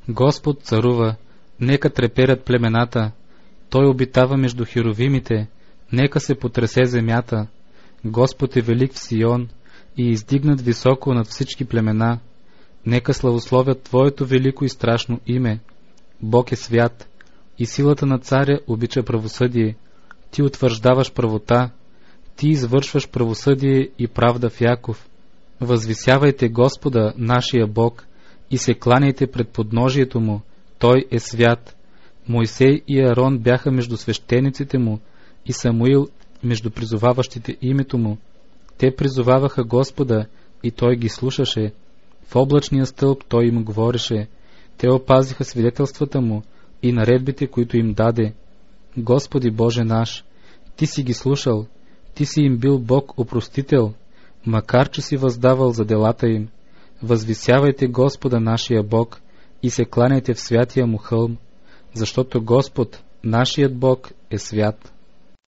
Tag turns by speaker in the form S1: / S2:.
S1: Господ царува, нека треперят племената. Той обитава между херовимите, нека се потресе земята. Господ е велик в Сион и издигнат високо над всички племена. Нека славословят Твоето велико и страшно име. Бог е свят и силата на царя обича правосъдие. Ти утвърждаваш правота, Ти извършваш правосъдие и правда в Яков. Възвисявайте Господа, нашия Бог, и се кланяйте пред подножието Му, Той е свят. Мойсей и Арон бяха между свещениците Му, и Самуил между призоваващите името Му. Те призоваваха Господа, и Той ги слушаше. В облачния стълб Той им говореше. Те опазиха свидетелствата Му и наредбите, които им даде. Господи Боже наш, Ти си ги слушал, Ти си им бил Бог опростител, макар че си въздавал за делата им. Възвисявайте Господа нашия Бог и се кланяйте в святия Му хълм, защото Господ, нашият Бог, е свят.